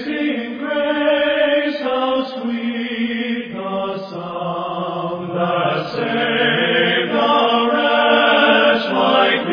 Amazing grace, how sweet the sound that saved a wretch like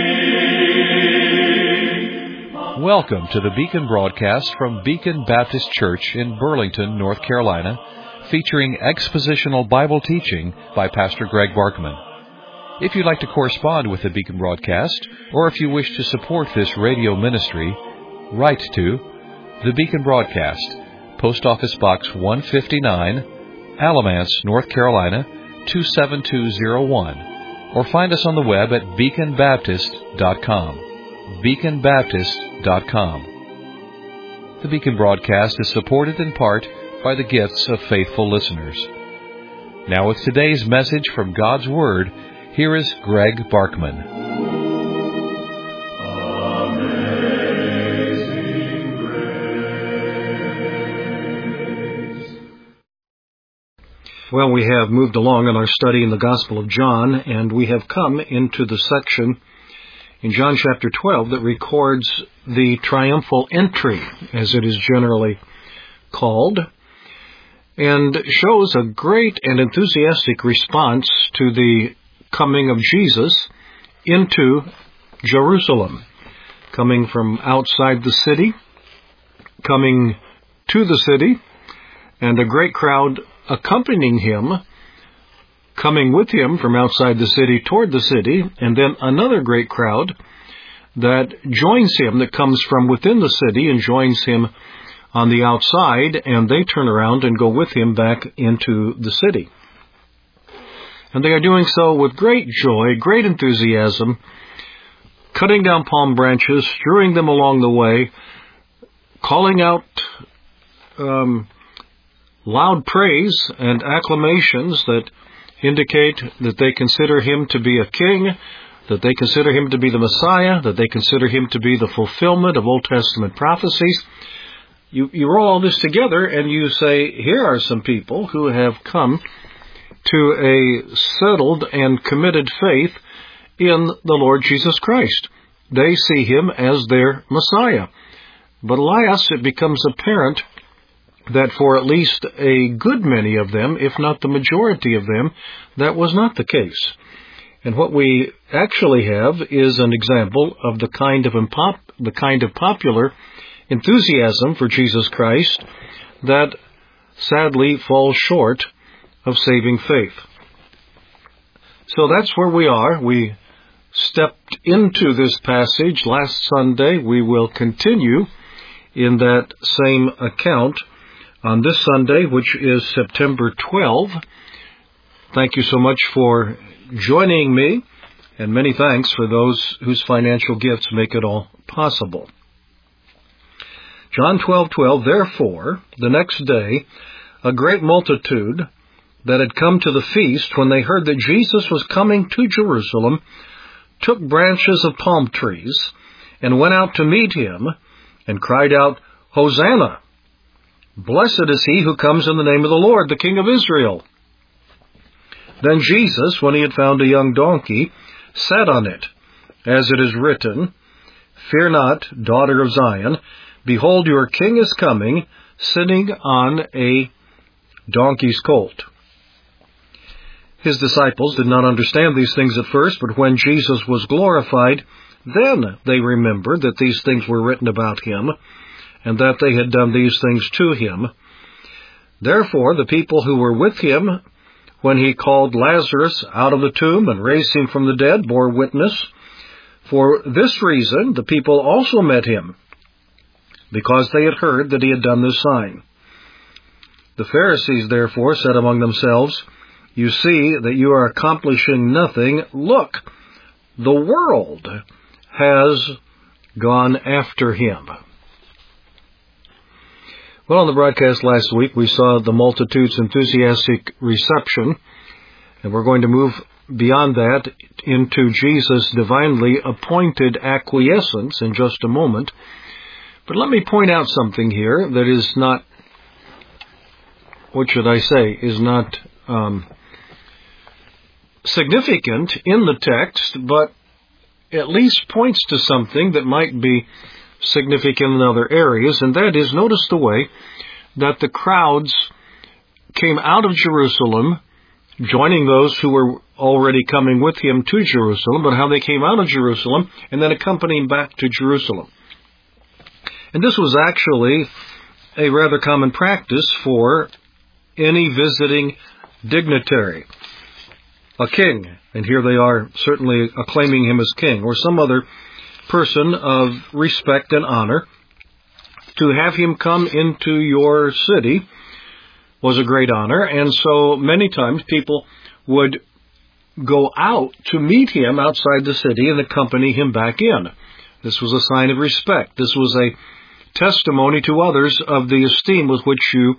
me. Welcome to the Beacon broadcast from Beacon Baptist Church in Burlington, North Carolina, featuring expositional Bible teaching by Pastor Greg Barkman. If you'd like to correspond with the Beacon broadcast, or if you wish to support this radio ministry, write to the Beacon Broadcast, Post Office Box 159, Alamance, North Carolina 27201, or find us on the web at beaconbaptist.com. beaconbaptist.com. The Beacon Broadcast is supported in part by the gifts of faithful listeners. Now with today's message from God's Word, here is Greg Barkman. Well, we have moved along in our study in the Gospel of John, and we have come into the section in John chapter 12 that records the triumphal entry, as it is generally called, and shows a great and enthusiastic response to the coming of Jesus into Jerusalem, coming from outside the city, coming to the city, and a great crowd accompanying him, coming with him from outside the city toward the city, and then another great crowd that joins him, that comes from within the city and joins him on the outside, and they turn around and go with him back into the city. And they are doing so with great joy, great enthusiasm, cutting down palm branches, strewing them along the way, calling out loud praise and acclamations that indicate that they consider him to be a king, that they consider him to be the Messiah, that they consider him to be the fulfillment of Old Testament prophecies. You roll all this together and you say, here are some people who have come to a settled and committed faith in the Lord Jesus Christ. They see him as their Messiah. But alas, it becomes apparent that for at least a good many of them, if not the majority of them, that was not the case. And what we actually have is an example of the kind of popular enthusiasm for Jesus Christ that sadly falls short of saving faith. So that's where we are. We stepped into this passage last Sunday. We will continue in that same account on this Sunday, which is September 12. Thank you so much for joining me, and many thanks for those whose financial gifts make it all possible. John 12:12, therefore, the next day, a great multitude that had come to the feast, when they heard that Jesus was coming to Jerusalem, took branches of palm trees and went out to meet him and cried out, Hosanna! Blessed is he who comes in the name of the Lord, the King of Israel. Then Jesus, when he had found a young donkey, sat on it, as it is written, Fear not, daughter of Zion, behold, your king is coming, sitting on a donkey's colt. His disciples did not understand these things at first, but when Jesus was glorified, then they remembered that these things were written about him, and that they had done these things to him. Therefore, the people who were with him, when he called Lazarus out of the tomb and raised him from the dead, bore witness. For this reason, the people also met him, because they had heard that he had done this sign. The Pharisees, therefore, said among themselves, You see that you are accomplishing nothing. Look, the world has gone after him. Well, on the broadcast last week, we saw the multitude's enthusiastic reception, and we're going to move beyond that into Jesus' divinely appointed acquiescence in just a moment. But let me point out something here that is not, is not significant in the text, but at least points to something that might be significant in other areas, and that is, notice the way that the crowds came out of Jerusalem, joining those who were already coming with him to Jerusalem, but how they came out of Jerusalem and then accompanied back to Jerusalem. And this was actually a rather common practice for any visiting dignitary, a king, and here they are certainly acclaiming him as king, or some other person of respect and honor. To have him come into your city was a great honor, and so many times people would go out to meet him outside the city and accompany him back in. This was a sign of respect. This was a testimony to others of the esteem with which you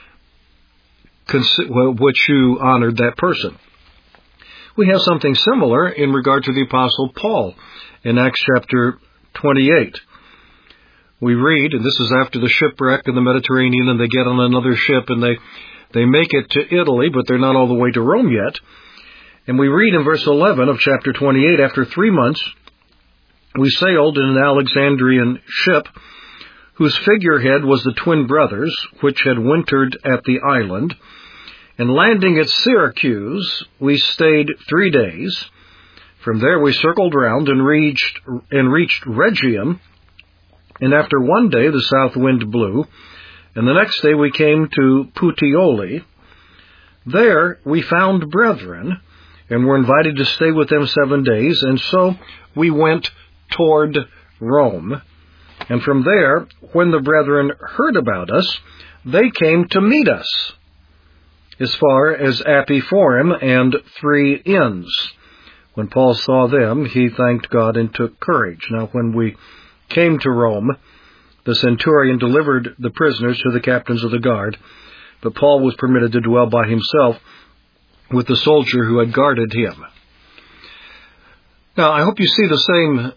honored that person. We have something similar in regard to the Apostle Paul in Acts chapter 28. We read, and this is after the shipwreck in the Mediterranean, and they get on another ship, and they make it to Italy, but they're not all the way to Rome yet. And we read in verse 11 of chapter 28, after 3 months, we sailed in an Alexandrian ship, whose figurehead was the twin brothers, which had wintered at the island. And landing at Syracuse, we stayed 3 days. From there we circled round and reached Rhegium. And after 1 day the south wind blew, and the next day we came to Puteoli. There we found brethren, and were invited to stay with them 7 days, and so we went toward Rome. And from there, when the brethren heard about us, they came to meet us as far as Apiphorum and 3 Inns. When Paul saw them, he thanked God and took courage. Now, when we came to Rome, the centurion delivered the prisoners to the captains of the guard, but Paul was permitted to dwell by himself with the soldier who had guarded him. Now, I hope you see the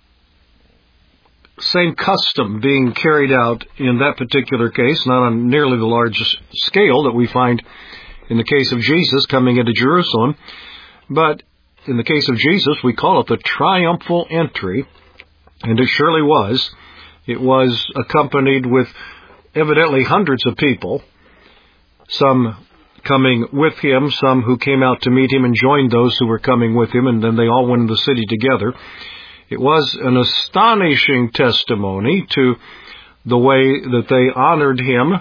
same custom being carried out in that particular case, not on nearly the large scale that we find in the case of Jesus coming into Jerusalem, but in the case of Jesus, we call it the triumphal entry, and it surely was. It was accompanied with evidently hundreds of people, some coming with him, some who came out to meet him and joined those who were coming with him, and then they all went into the city together. It was an astonishing testimony to the way that they honored him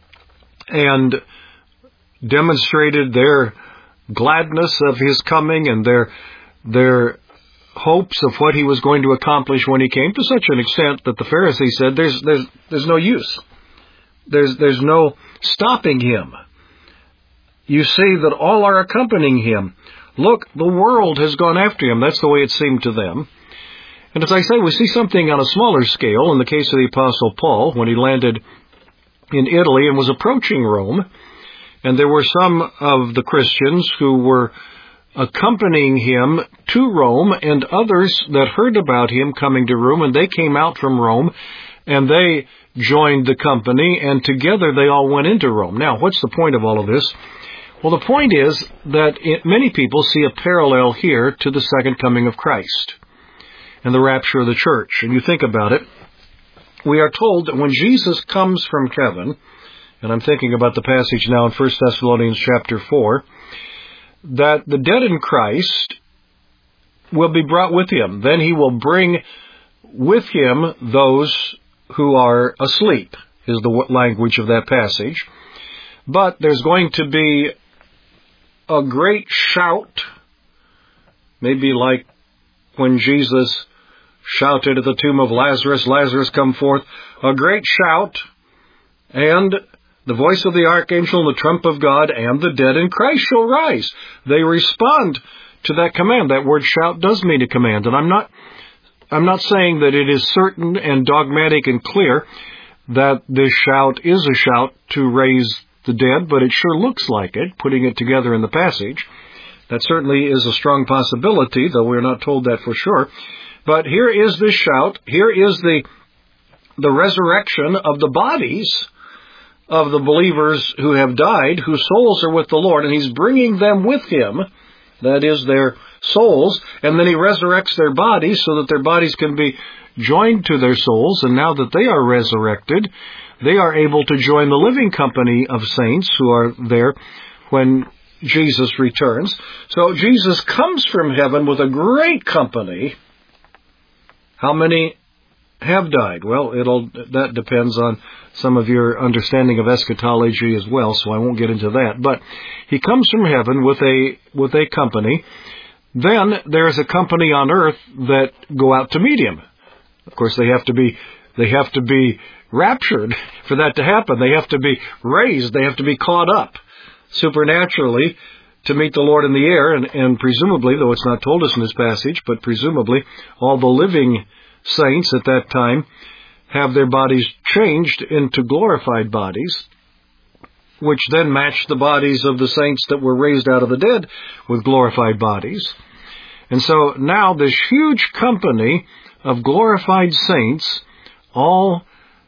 and demonstrated their gladness of his coming and their hopes of what he was going to accomplish when he came, to such an extent that the Pharisees said, there's no use. There's no stopping him. You see that all are accompanying him. Look, the world has gone after him. That's the way it seemed to them. And as I say, we see something on a smaller scale in the case of the Apostle Paul when he landed in Italy and was approaching Rome. And there were some of the Christians who were accompanying him to Rome, and others that heard about him coming to Rome, and they came out from Rome, and they joined the company, and together they all went into Rome. Now, what's the point of all of this? Well, the point is that many people see a parallel here to the second coming of Christ and the rapture of the church. And you think about it, we are told that when Jesus comes from heaven, and I'm thinking about the passage now in 1 Thessalonians chapter 4, that the dead in Christ will be brought with him. Then he will bring with him those who are asleep, is the language of that passage. But there's going to be a great shout, maybe like when Jesus shouted at the tomb of Lazarus, Lazarus, come forth, a great shout, and the voice of the archangel and the trump of God, and the dead in Christ shall rise. They respond to that command. That word shout does mean a command, and I'm not saying that it is certain and dogmatic and clear that this shout is a shout to raise the dead, but it sure looks like it, putting it together in the passage. That certainly is a strong possibility, though we're not told that for sure. But here is this shout. Here is the resurrection of the bodies of the believers who have died, whose souls are with the Lord, and he's bringing them with him, that is, their souls, and then he resurrects their bodies so that their bodies can be joined to their souls, and now that they are resurrected, they are able to join the living company of saints who are there when Jesus returns. So Jesus comes from heaven with a great company. How many have died? Well, that depends on some of your understanding of eschatology as well, so I won't get into that. But he comes from heaven with a company. Then there's a company on earth that go out to meet him. Of course, they have to be raptured for that to happen. They have to be raised. They have to be caught up supernaturally to meet the Lord in the air, and presumably, though it's not told us in this passage, but presumably all the living saints at that time have their bodies changed into glorified bodies, which then match the bodies of the saints that were raised out of the dead with glorified bodies. And so now this huge company of glorified saints, all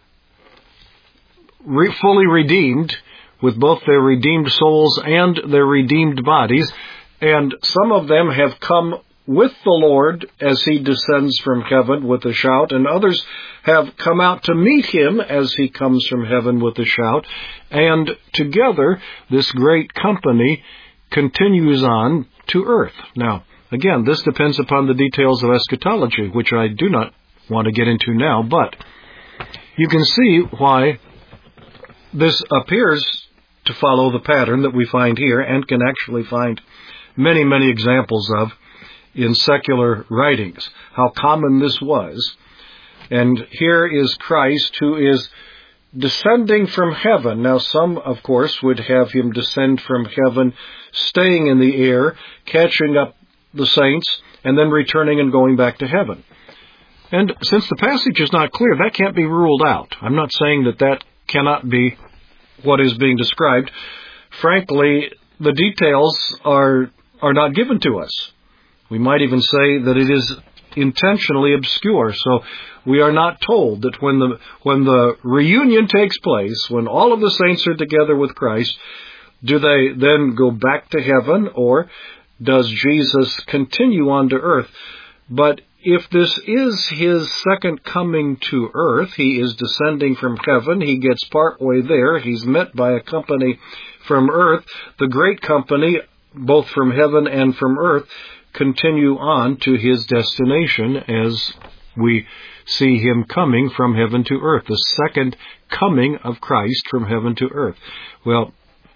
fully redeemed, with both their redeemed souls and their redeemed bodies, and some of them have come with the Lord as he descends from heaven with a shout, and others have come out to meet him as he comes from heaven with a shout, and together this great company continues on to earth. Now, again, this depends upon the details of eschatology, which I do not want to get into now, but you can see why this appears to follow the pattern that we find here, and can actually find many, many examples of in secular writings, how common this was. And here is Christ, who is descending from heaven. Now, some, of course, would have him descend from heaven, staying in the air, catching up the saints, and then returning and going back to heaven. And since the passage is not clear, that can't be ruled out. I'm not saying that cannot be what is being described. Frankly, the details are not given to us. We might even say that it is intentionally obscure. So we are not told that when the reunion takes place, when all of the saints are together with Christ, do they then go back to heaven, or does Jesus continue on to earth? But if this is his second coming to earth, he is descending from heaven, he gets partway there, he's met by a company from earth, the great company, both from heaven and from earth, continue on to his destination as we see him coming from heaven to earth, the second coming of Christ from heaven to earth. Well,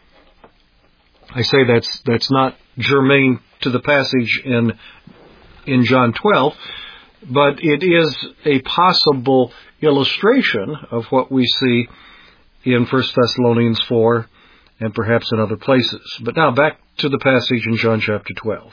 I say that's not germane to the passage in John 12, but it is a possible illustration of what we see in 1 Thessalonians 4 and perhaps in other places. But now back to the passage in John chapter 12.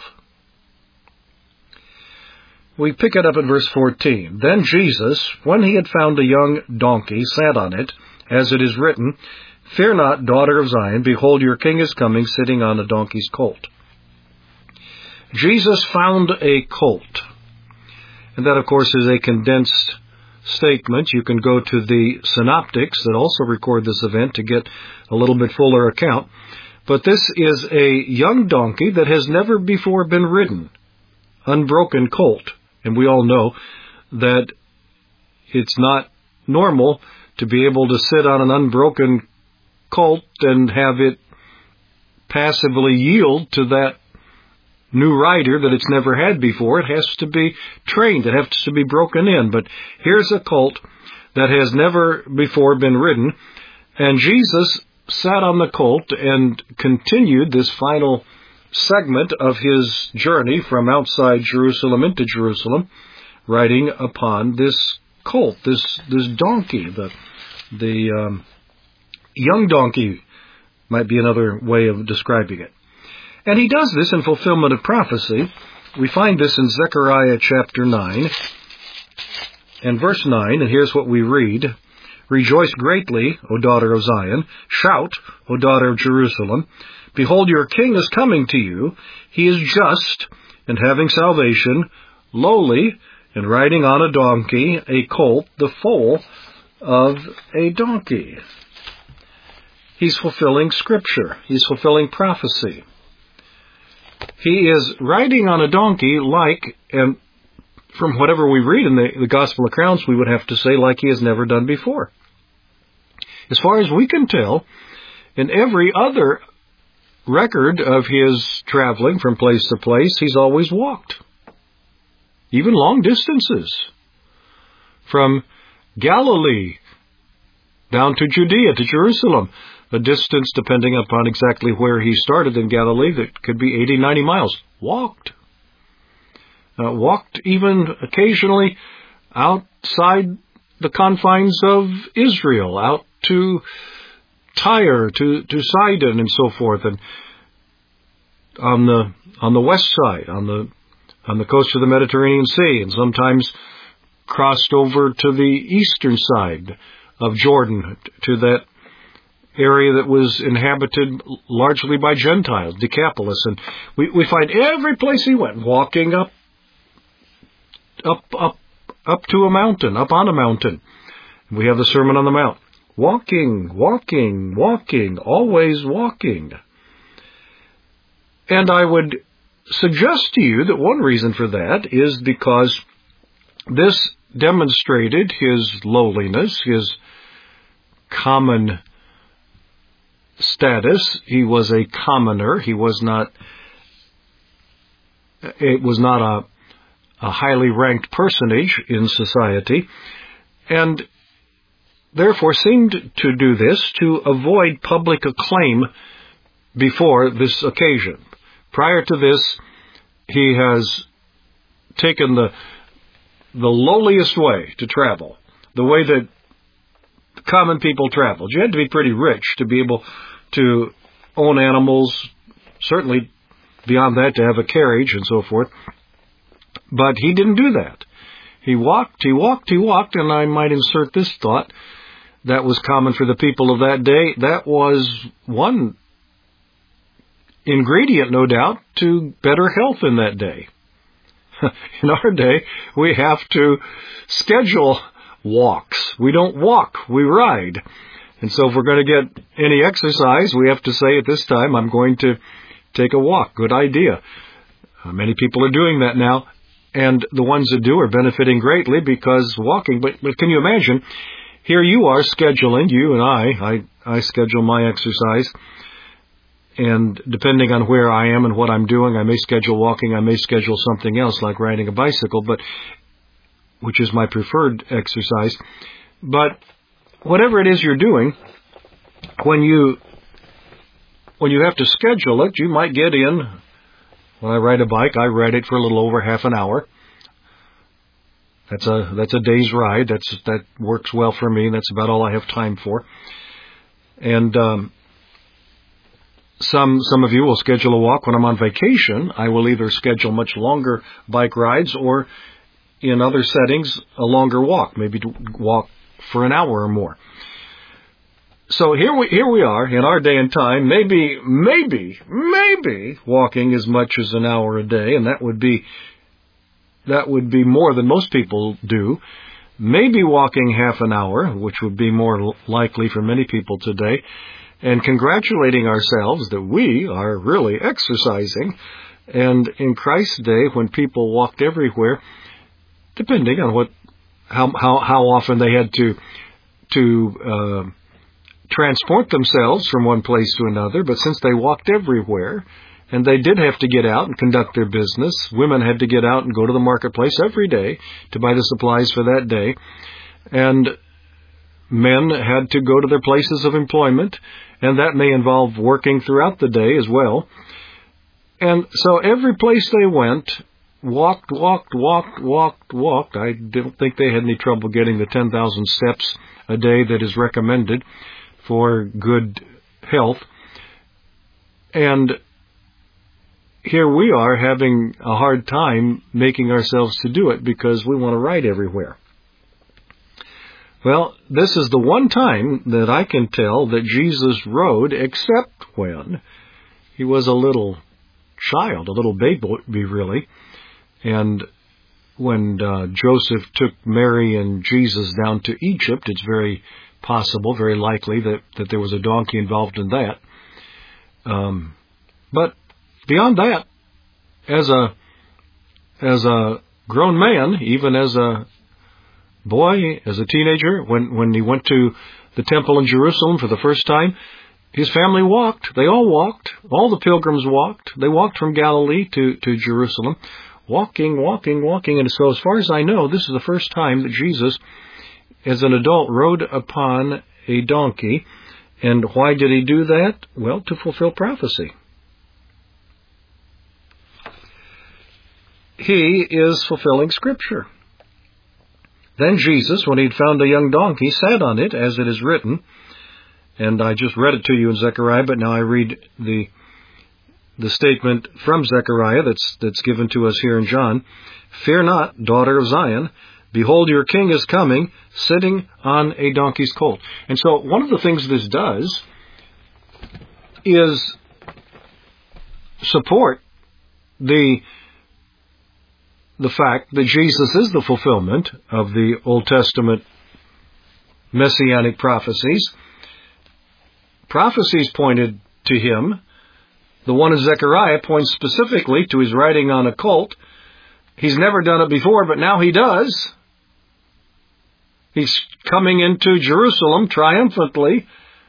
We pick it up at verse 14. Then Jesus, when he had found a young donkey, sat on it, as it is written, "Fear not, daughter of Zion, behold, your king is coming, sitting on a donkey's colt." Jesus found a colt. And that, of course, is a condensed statement. You can go to the synoptics that also record this event to get a little bit fuller account. But this is a young donkey that has never before been ridden, unbroken colt. And we all know that it's not normal to be able to sit on an unbroken colt and have it passively yield to that new rider that it's never had before. It has to be trained. It has to be broken in. But here's a colt that has never before been ridden. And Jesus sat on the colt and continued this final segment of his journey from outside Jerusalem into Jerusalem, riding upon this colt, this donkey. The young donkey might be another way of describing it. And he does this in fulfillment of prophecy. We find this in Zechariah chapter 9 and verse 9, and here's what we read. "Rejoice greatly, O daughter of Zion. Shout, O daughter of Jerusalem. Behold, your king is coming to you. He is just and having salvation, lowly and riding on a donkey, a colt, the foal of a donkey." He's fulfilling Scripture. He's fulfilling prophecy. He is riding on a donkey like, and from whatever we read in the gospel accounts, we would have to say like he has never done before. As far as we can tell, in every other record of his traveling from place to place, he's always walked. Even long distances. From Galilee down to Judea, to Jerusalem. A distance, depending upon exactly where he started in Galilee, that could be 80, 90 miles. Walked. Walked even occasionally outside the confines of Israel, out to Tyre, to Sidon, and so forth, and on the west side, on the coast of the Mediterranean Sea, and sometimes crossed over to the eastern side of Jordan, to that area that was inhabited largely by Gentiles, Decapolis, and we find every place he went, walking up to a mountain, up on a mountain. We have the Sermon on the Mount. Walking, walking, walking, always walking. And I would suggest to you that one reason for that is because this demonstrated his lowliness, his common status. He was a commoner. It was not a highly ranked personage in society, and therefore seemed to do this to avoid public acclaim before this occasion. Prior to this, he has taken the lowliest way to travel, the way that common people traveled. You had to be pretty rich to be able to own animals, certainly beyond that to have a carriage and so forth. But he didn't do that. He walked, and I might insert this thought that was common for the people of that day. That was one ingredient, no doubt, to better health in that day. In our day, we have to schedule walks. We don't walk, we ride. And so if we're going to get any exercise, we have to say at this time, I'm going to take a walk. Good idea. Many people are doing that now, and the ones that do are benefiting greatly because walking. But can you imagine, here you are scheduling, you and I schedule my exercise, and depending on where I am and what I'm doing, I may schedule walking, I may schedule something else like riding a bicycle, which is my preferred exercise. But whatever it is you're doing, when you have to schedule it, you might get in. When I ride a bike, I ride it for a little over half an hour. That's a day's ride. That works well for me. That's about all I have time for. And some of you will schedule a walk when I'm on vacation. I will either schedule much longer bike rides or, in other settings, a longer walk, maybe to walk for an hour or more. So here we are in our day and time, maybe walking as much as an hour a day, and that would be more than most people do. Maybe walking half an hour, which would be more likely for many people today, and congratulating ourselves that we are really exercising. And in Christ's day, when people walked everywhere, depending on how often they had to transport themselves from one place to another, but since they walked everywhere, and they did have to get out and conduct their business, women had to get out and go to the marketplace every day to buy the supplies for that day, and men had to go to their places of employment, and that may involve working throughout the day as well. And so every place they went, walked. I don't think they had any trouble getting the 10,000 steps a day that is recommended for good health. And here we are having a hard time making ourselves to do it because we want to ride everywhere. Well, this is the one time that I can tell that Jesus rode, except when he was a little child, a little baby really, and when Joseph took Mary and Jesus down to Egypt, it's very possible, very likely that there was a donkey involved in that. But beyond that, as a grown man, even as a boy, as a teenager, when he went to the temple in Jerusalem for the first time, his family walked. They all walked. All the pilgrims walked. They walked from Galilee to Jerusalem, walking. And so as far as I know, this is the first time that Jesus, as an adult, rode upon a donkey. And why did he do that? Well, to fulfill prophecy. He is fulfilling Scripture. Then Jesus, when he'd found a young donkey, sat on it, as it is written. And I just read it to you in Zechariah, but now I read the statement from Zechariah that's given to us here in John. Fear not, daughter of Zion. Behold, your king is coming, sitting on a donkey's colt. And so one of the things this does is support the fact that Jesus is the fulfillment of the Old Testament messianic prophecies. Prophecies pointed to him. The one in Zechariah points specifically to his riding on a colt. He's never done it before, but now he does. He's coming into Jerusalem triumphantly,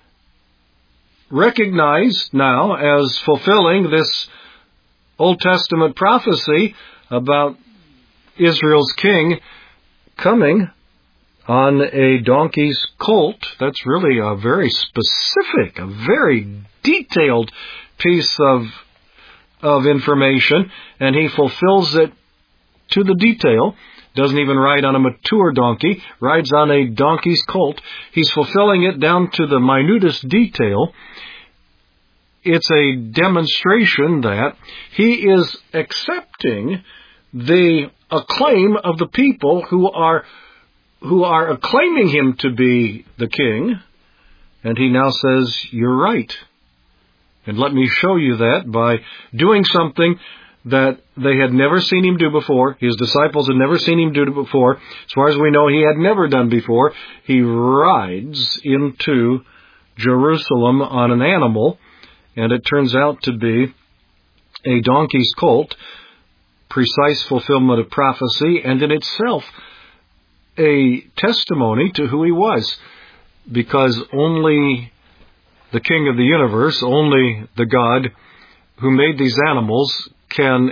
recognized now as fulfilling this Old Testament prophecy about Israel's king coming on a donkey's colt. That's really a very specific, a very detailed piece of information, and he fulfills it to the detail. Doesn't even ride on a mature donkey, rides on a donkey's colt. He's fulfilling it down to the minutest detail. It's a demonstration that he is accepting the acclaim of the people who are acclaiming him to be the king. And he now says, you're right. And let me show you that by doing something that they had never seen him do before. His disciples had never seen him do it before. As far as we know, he had never done before. He rides into Jerusalem on an animal, and it turns out to be a donkey's colt, precise fulfillment of prophecy, and in itself a testimony to who he was, because only the King of the universe, only the God who made these animals can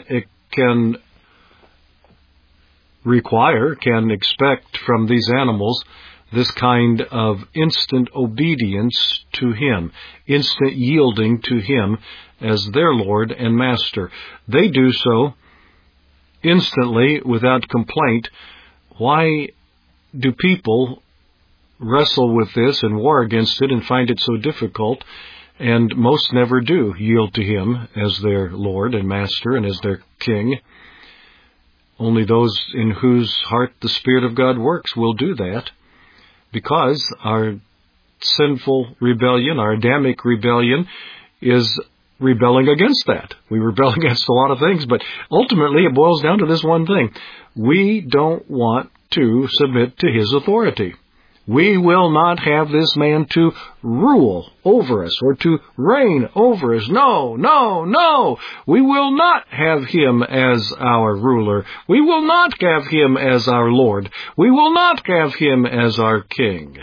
expect from these animals this kind of instant obedience to him, instant yielding to him as their Lord and Master. They do so instantly, without complaint. Why do people wrestle with this and war against it and find it so difficult? And most never do yield to him as their Lord and Master and as their King. Only those in whose heart the Spirit of God works will do that, because our sinful rebellion, our Adamic rebellion, is rebelling against that. We rebel against a lot of things, but ultimately it boils down to this one thing. We don't want to submit to his authority. We will not have this man to rule over us or to reign over us. No, no, no. We will not have him as our ruler. We will not have him as our Lord. We will not have him as our King.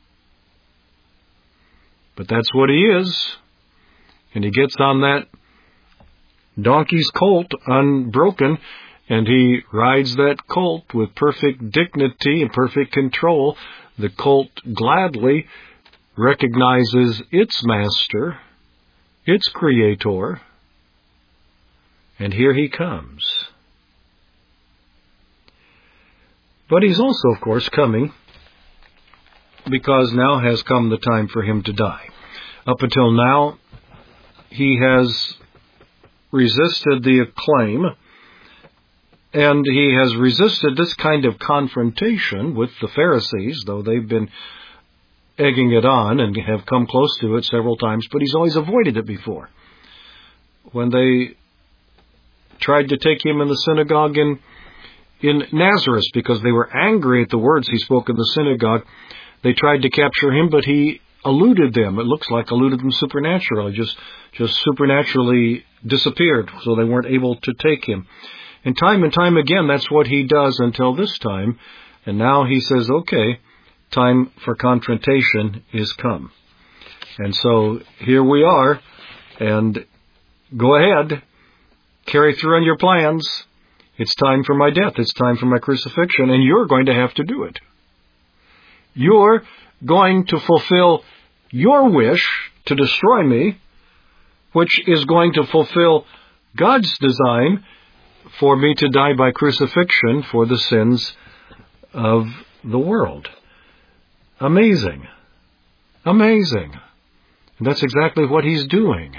But that's what he is. And he gets on that donkey's colt unbroken, and he rides that colt with perfect dignity and perfect control. The colt gladly recognizes its master, its creator, and here he comes. But he's also, of course, coming because now has come the time for him to die. Up until now, he has resisted the acclaim, and he has resisted this kind of confrontation with the Pharisees, though they've been egging it on and have come close to it several times, but he's always avoided it before. When they tried to take him in the synagogue in Nazareth, because they were angry at the words he spoke in the synagogue, they tried to capture him, but he eluded them. It looks like eluded them supernaturally, just supernaturally disappeared, so they weren't able to take him. And time again, that's what he does until this time. And now he says, okay, time for confrontation is come. And so here we are, and go ahead, carry through on your plans. It's time for my death. It's time for my crucifixion, and you're going to have to do it. You're going to fulfill your wish to destroy me, which is going to fulfill God's design for me to die by crucifixion for the sins of the world. Amazing. Amazing. And that's exactly what he's doing.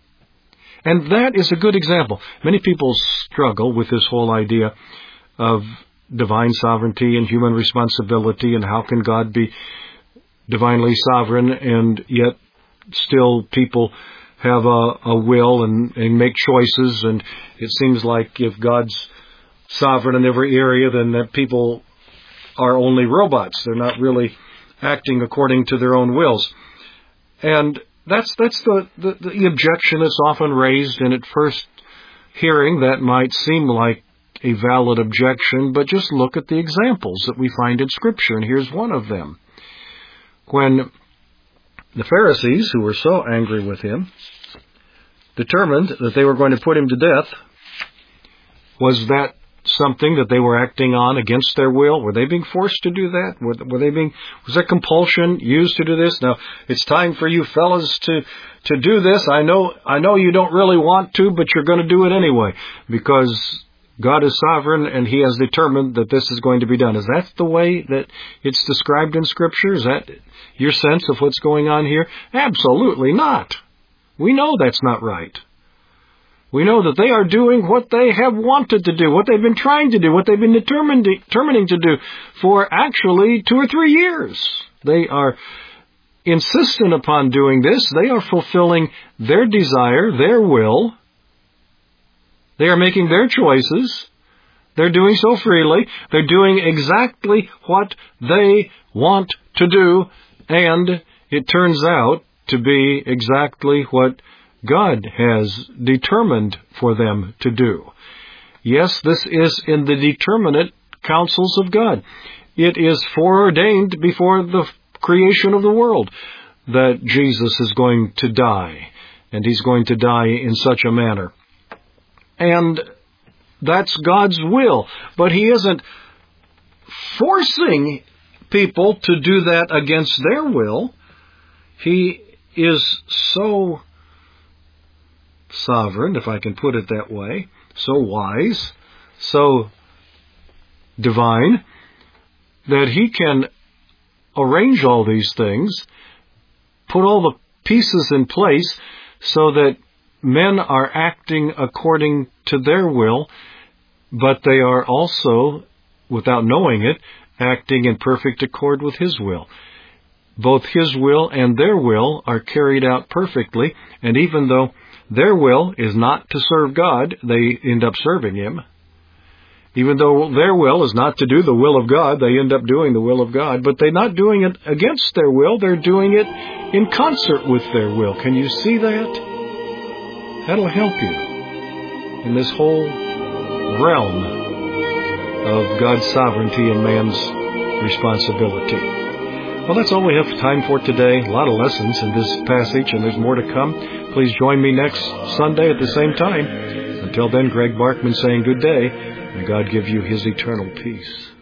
And that is a good example. Many people struggle with this whole idea of divine sovereignty and human responsibility, and how can God be divinely sovereign and yet still people have a will and make choices. And it seems like if God's sovereign in every area, then that people are only robots. They're not really acting according to their own wills. And that's the objection that's often raised, and at first hearing that might seem like a valid objection, but just look at the examples that we find in Scripture, and here's one of them. When the Pharisees, who were so angry with him, determined that they were going to put him to death, was that something that they were acting on against their will? Were they being forced to do that? Was there compulsion used to do this? Now, it's time for you fellas to do this. I know you don't really want to, but you're going to do it anyway, because God is sovereign and He has determined that this is going to be done. Is that the way that it's described in Scripture? Is that your sense of what's going on here? Absolutely not. We know that's not right. We know that they are doing what they have wanted to do, what they've been trying to do, what they've been determining to do for actually 2 or 3 years. They are insistent upon doing this. They are fulfilling their desire, their will. They are making their choices. They're doing so freely. They're doing exactly what they want to do, and it turns out to be exactly what God has determined for them to do. Yes, this is in the determinate counsels of God. It is foreordained before the creation of the world that Jesus is going to die, and He's going to die in such a manner. And that's God's will. But He isn't forcing people to do that against their will. He is so sovereign, if I can put it that way, so wise, so divine, that He can arrange all these things, put all the pieces in place so that men are acting according to their will, but they are also, without knowing it, acting in perfect accord with His will. Both His will and their will are carried out perfectly, and even though their will is not to serve God, they end up serving Him. Even though their will is not to do the will of God, they end up doing the will of God, but they're not doing it against their will, they're doing it in concert with their will. Can you see that? That'll help you in this whole realm of God's sovereignty and man's responsibility. Well, that's all we have time for today. A lot of lessons in this passage, and there's more to come. Please join me next Sunday at the same time. Until then, Greg Barkman saying good day, and God give you His eternal peace.